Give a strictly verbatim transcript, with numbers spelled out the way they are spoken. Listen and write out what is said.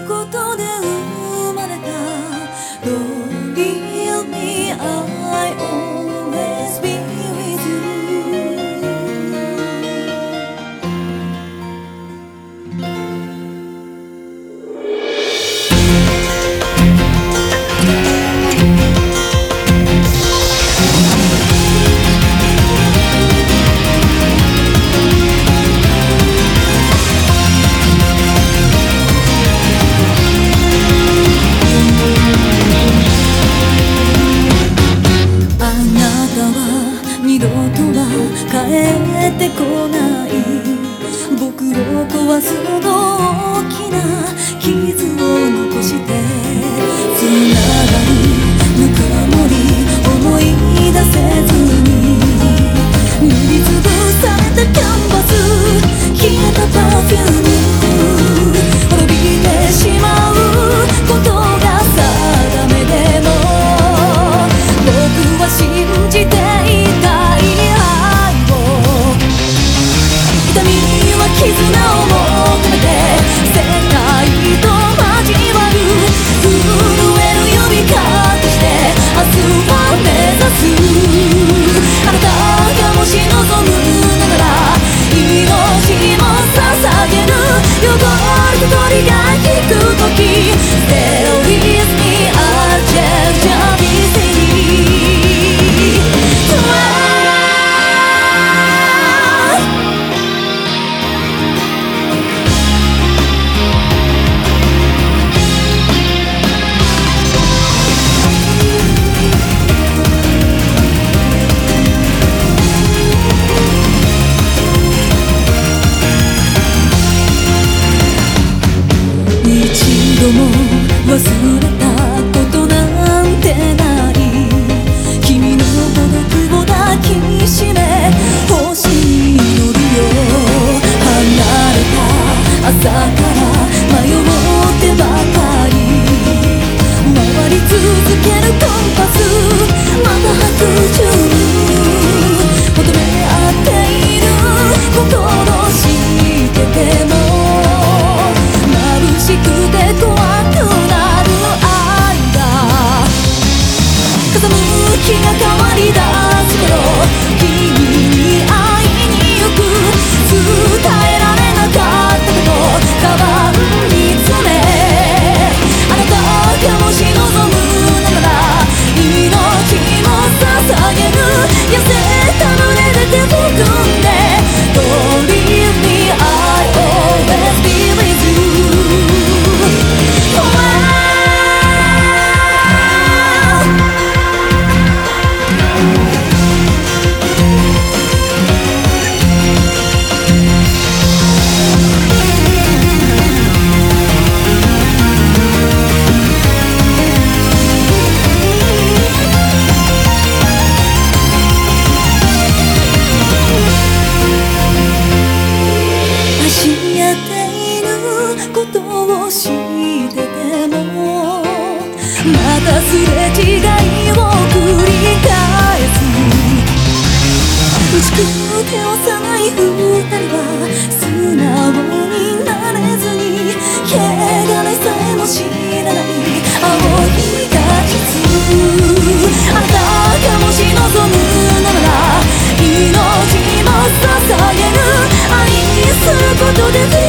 ことで生まれた Don't leave me, I always be with you。 二度とは帰ってこない。僕を壊すほど大きな傷を残して、つながるぬくもり思い出せずに、塗りつぶされたキャンバス、消えたパフューム、滅びてしまうことが定めでも、僕は信じていた。絆を求めて世界と交わる、震える指かけして明日を目指す。あなたがもし望むなら命も捧げる。汚れた鳥が引くとき Stay with me, I'll change everything。一度も忘れたことなんてない。君の孤独を抱きしめ星に乗るよ。離れた朝から迷ってばかり、回り続けるコンパス、また白昼求め合っている心してても、眩しくて怖くなる愛が風向きが変わりだす頃、君に会いに行く。伝えられなかったことカバンに詰め、あなたがもし望むなら命も捧げる。痩せた胸で手を組んで Don't leave me, I always be with you。知っててもまたすれ違いを繰り返す。打ちくて幼い二人は素直になれずに、汚れさえも知らない青い果実。あなたがもし望むなら命も捧げる。愛することで